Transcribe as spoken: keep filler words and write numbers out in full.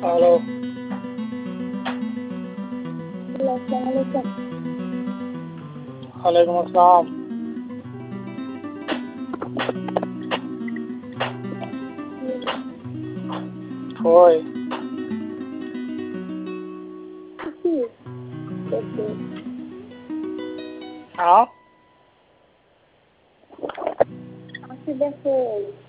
Halo. Halo, assalamualaikum. Waalaikumsalam. Foi. Sim. Oke. Hah? Aku sudah full.